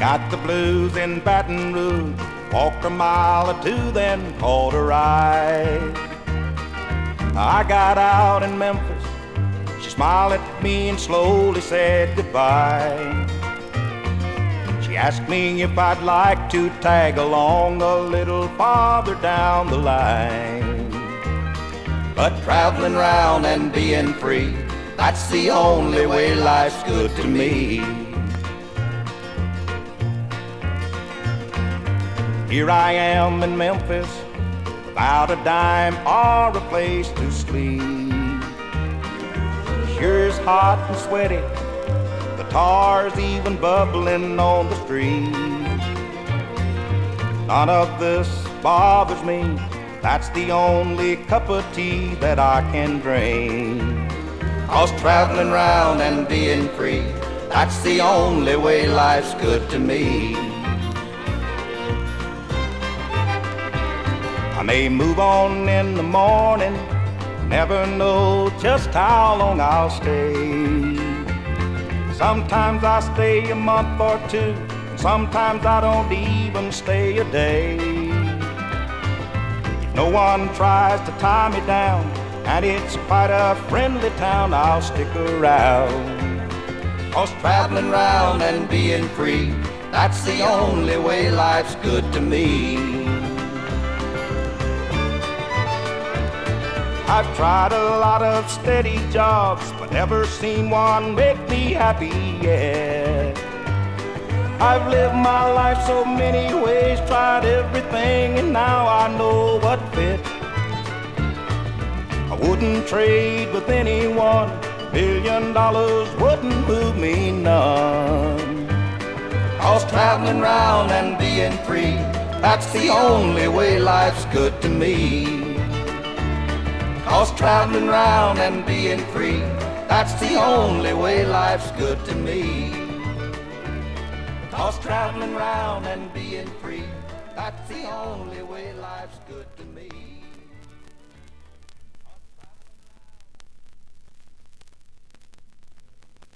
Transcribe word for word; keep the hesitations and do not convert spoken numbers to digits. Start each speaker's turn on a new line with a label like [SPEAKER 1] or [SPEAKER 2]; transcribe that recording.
[SPEAKER 1] Got the blues in Baton Rouge, walked a mile or two, then caught a ride. I got out in Memphis, she smiled at me and slowly said goodbye. She asked me if I'd like to tag along a little farther down the line. But traveling round and being free, that's the only way life's good to me. Here I am in Memphis, without a dime or a place to sleep. Sure is hot and sweaty, the tar's even bubbling on the street. None of this bothers me, that's the only cup of tea that I can drink. 'Cause traveling round and being free, that's the only way life's good to me. I may move on in the morning, never know just how long I'll stay. Sometimes I stay a month or two, and sometimes I don't even stay a day. If no one tries to tie me down, and it's quite a friendly town, I'll stick around. 'Cause traveling round and being free, that's the only way life's good to me. I've tried a lot of steady jobs, but never seen one make me happy yet. I've lived my life so many ways, tried everything, and now I know what fits. I wouldn't trade with anyone, a million dollars wouldn't move me none. 'Cause traveling round and being free, that's the only way life's good to me. 'Cause traveling round and being free, that's the only way life's good to me. 'Cause traveling round and being free, that's the only way life's good to me.